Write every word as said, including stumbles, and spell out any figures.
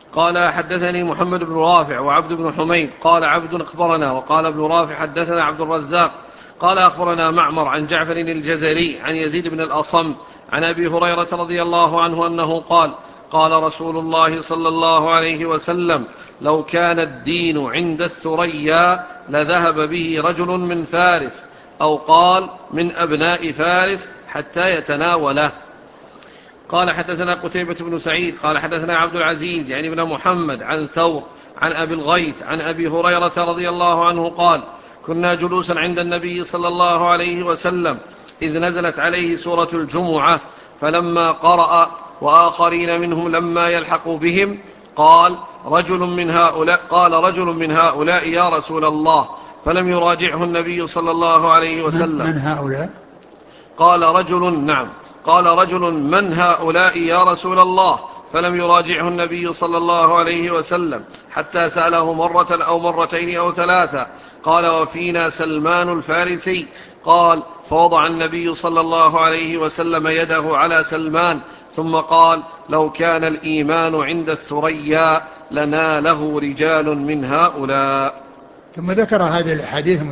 قال حدثني محمد بن رافع وعبد بن حميد قال عبد أخبرنا، وقال ابن رافع حدثنا عبد الرزاق قال أخبرنا معمر عن جعفر الجزري عن يزيد بن الأصم عن أبي هريرة رضي الله عنه أنه قال قال رسول الله صلى الله عليه وسلم: لو كان الدين عند الثريا لذهب به رجل من فارس، أو قال من أبناء فارس، حتى يتناوله. قال حدثنا قتيبة بن سعيد قال حدثنا عبد العزيز يعني بن محمد عن ثور عن أبي الغيث عن أبي هريرة رضي الله عنه قال: كنا جلوسا عند النبي صلى الله عليه وسلم إذ نزلت عليه سورة الجمعة، فلما قرأ وآخرين منهم لما يلحقوا بهم قال رجل من هؤلاء قال رجل من هؤلاء يا رسول الله، فلم يراجعه النبي صلى الله عليه من, وسلم. من هؤلاء؟ قال رجل نعم قال رجل من هؤلاء يا رسول الله، فلم يراجعه النبي صلى الله عليه وسلم حتى سأله مرة أو مرتين أو ثلاثة. قال وفينا سلمان الفارسي. قال فوضع النبي صلى الله عليه وسلم يده على سلمان ثم قال: لو كان الإيمان عند الثريا لناله رجال من هؤلاء. ثم ذكر هذه الحديث